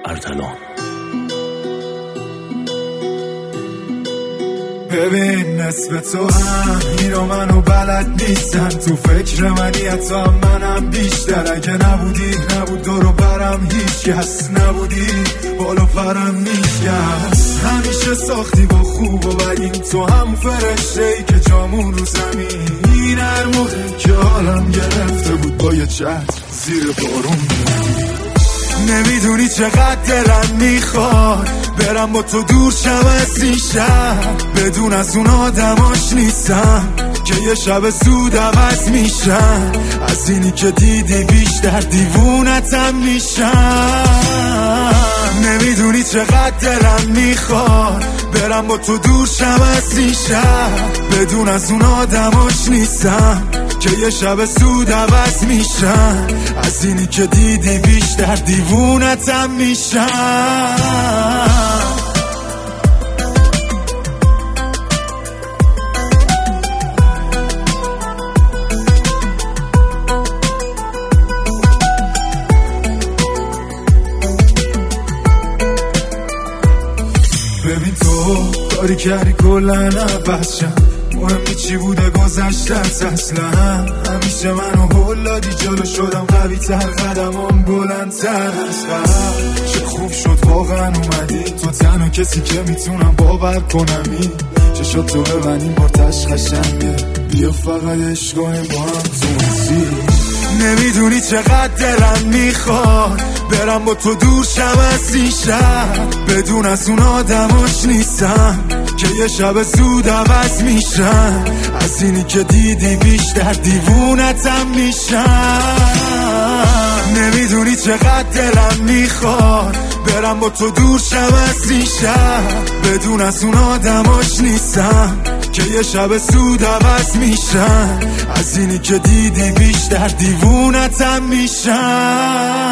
ارتلان. ببین نصف تو هم اینو منو بلد نیستن، تو فکر منی حتی منم بیشتر. اگه نبودی نبود دورو برم هیچ کس، نبودی بالا پرم نیست. همیشه ساختی با خوب و بدیم، تو هم فرشته ای که جامون رو زمین. هر موقع که حالم گرفته بود با یه چتر زیر بارون میدی. نمیدونی چقدر دلم میخواد برم با تو دور شم از این شهر، بدون از اون آدماش نیستم که یه شب زود عوض میشن. از اینی که دیدی بیشتر دیوونتم میشم. نمیدونی چقدر دلم میخواد برم با تو دور شم از این شهر، بدون از اون آدماش نیستم که یه شب زود عوض میشن. از اینی که دیدی بیشتر دیوونتم میشم. ببین تو کاری کردی کلن عوض شم، مهمی چی بوده گذشتت اصلا. همیشه منو هل دادی جلو شدم قوی تر، قدمم بلندتر از قبل. چه خوب شد واقعا اومدی، تو تنها کسی که میتونم باور کنمی. چشات تو ببینیم بارتش خشنگه، بیا فقط عشق کنیم با هم تو مسیر. نمیدونی چقدر دلم میخواد برم با تو دور شم از این شهر، بدون از اون آدماش نیستم که یه شب زود عوض میشن. از اینی که دیدی بیشتر دیوونتم میشم. نمیدونی چقدر دلم میخواد برم با تو دور شم از این شهر، بدون از اون آدماش نیستم که یه شب زود عوض میشن. از اینی که دیدی بیشتر دیوونتم میشم.